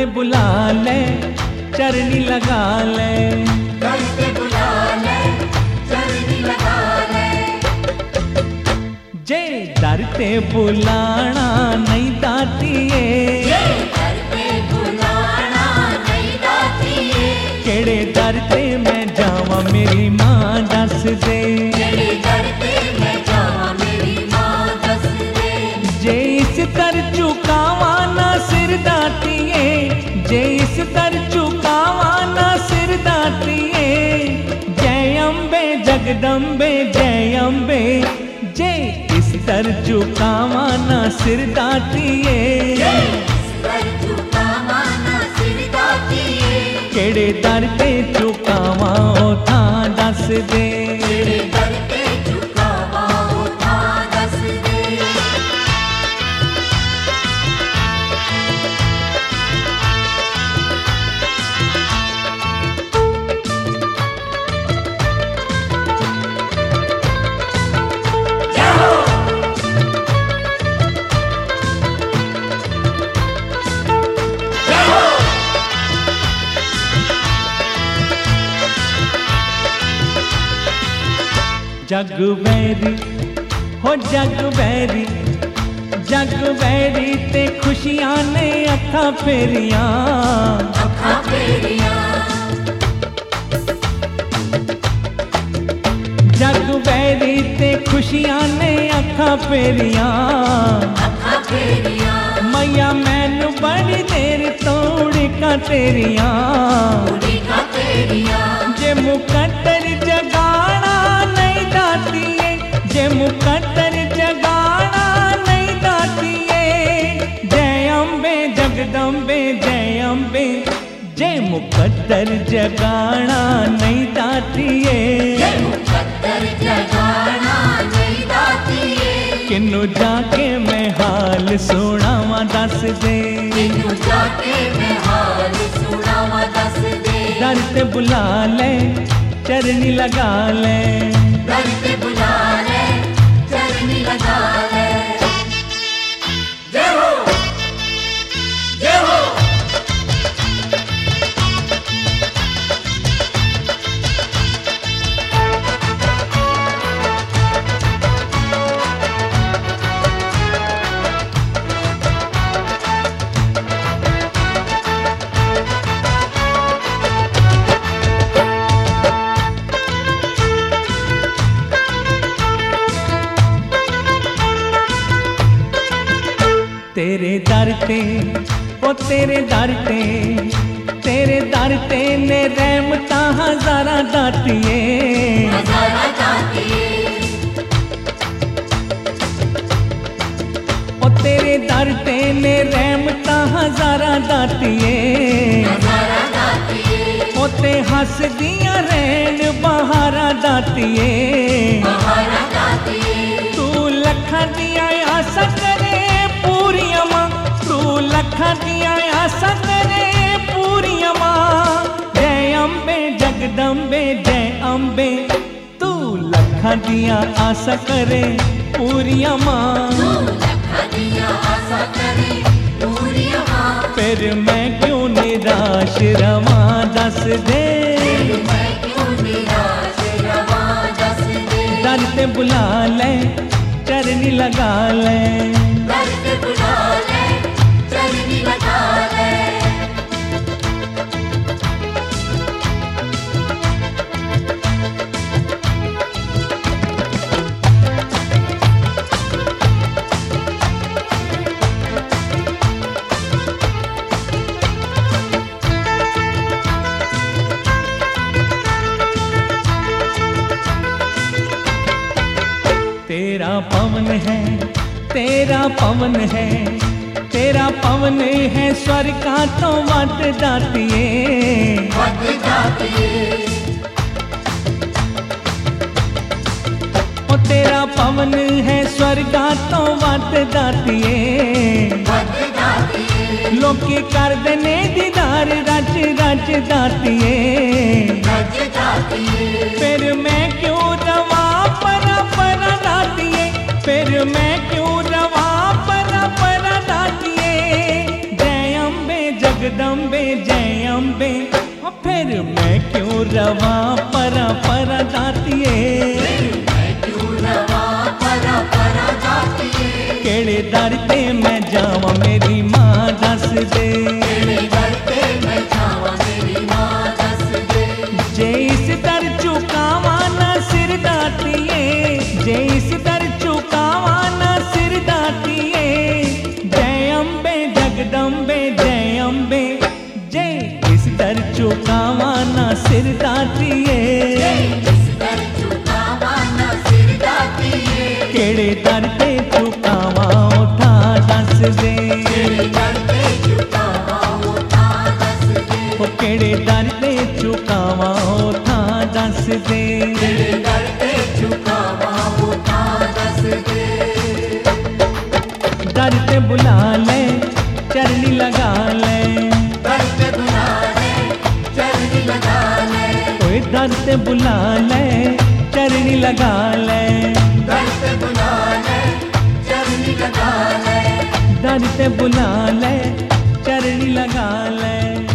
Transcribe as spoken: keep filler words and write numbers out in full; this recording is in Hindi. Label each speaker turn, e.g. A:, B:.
A: ते बुला ले चरनी लगा ले,
B: दर पे बुला ले चरनी लगा ले।
A: जे दर ते बुलाना नहीं दातिए,
B: जे दर पे बुलाना नहीं दातिए,
A: केड़े दर ते मैं जावा मेरी मां दस दे,
B: केड़े दर पे मैं जावा मेरी मां दस दे।
A: जे इस दर झुकावा ना सिर दातिए, जे इस दर झुकावा ना सिर दातिए, जय अम्बे जगदम्बे जय अम्बे, जे इस दर झुकावा ना सिर दातिए,
B: दर झुकावा ना सिर दातिए,
A: केड़े दर ते झुकावा ओ थां दस दे,
B: केड़े दर पे झुकावा ओ थां दस दे।
A: जग वैरी हो जग वैरी, जग वैरी ते खुशियां ने अखा फेरियां,
B: अखा फेरियां,
A: जग वैरी ते खुशियां ने अखा फेरियां,
B: अखा फेरियां,
A: मैया मैनू बड़ी देर तोड़ी का तेरियां,
B: उड़ी का तेरियां,
A: जे मुकद्दर जगाना नहीं दातिए, जे मुकद्दर जगाना नहीं दातिए, जय अम्बे जगदम्बे जय अम्बे, जे मुकद्दर जगाना नहीं दातिए,
B: जय मुकद्दर जगाना नहीं दातिए,
A: किन्नू जाके मैं हाल सुनावा दस दे,
B: किन्नू जाके मैं हाल सुनावा दस दे।
A: दर ते बुला ले चरनी लगा ले,
B: दर पे बुला ले चरनी लगा ले। जय हो जय हो,
A: तेरे दर ते ओ तेरे दर ते, तेरे दर ते ने रहमता हजारा दातिए,
B: हजारा दातिए,
A: ओ तेरे दर ते ने रहमता हजारा दातिए,
B: हजारा दातिए,
A: ओ ते हस दियां रैन बहारा दातिए,
B: बहारा दातिए,
A: तू लखां दियां आसां करे पूरियां मां, तू लखां दियां आसां करे पूरियां मां, जय अम्बे जगदम्बे जय अम्बे, तू लखां दियां आसां करे पूरियां मां,
B: लखां दियां आसां करे पूरियां मां,
A: फिर मैं क्यों निराश रवां दस दे,
B: मैं क्यों निराश रवां दस दे।
A: दर ते बुला ले चरनी लगा ले,
B: दर पे बुला ले चरनी लगा ले।
A: तेरा पवन है तेरा पवन है, तेरा पवन है स्वर्ग का तो वट दातिए,
B: वट दातिए,
A: ओ तेरा पवन है स्वर्ग का तो वट दातिए,
B: वट दातिए,
A: लोकी कर देने दीदार रच रच दातिए,
B: रच दातिए,
A: फिर मैं क्यों रवा परा परा दातिए, फिर मैं क्यों रवा परा परा दातिए, जय अम्बे जगदम्बे मैं क्यों रवा परा परा दातिए
B: क्यों रवा परा परा दातिए
A: केड़े दर ते मैं जावां मेरी मां दस दे
B: केड़े दर ते मैं जावां मेरी मां दस दे
A: जे इस दर झुकावां ना सिर दातिए जे इस दर झुकावां ना सिर दातिए जय अम्बे जगदम्बे जय अम्बे जय इस दर झुकावां ना सिर दातिए
B: इस दर झुकावां ना सिर दातिए
A: केड़े दर ते झुकावां उठा दस दे
B: केड़े दर ते झुकावां उठा दस दे
A: ओ केड़े दर ते झुकावां उठा दस दे
B: केड़े दर ते झुकावां उठा दस दे
A: दर ते बुला ले चरनी लगा ले
B: दर ते बुला ले चरनी लगा ले
A: ओए दर ते बुला ले चरनी लगा ले
B: दर ते बुला ले चरनी लगा ले
A: दर ते बुला ले चरनी लगा ले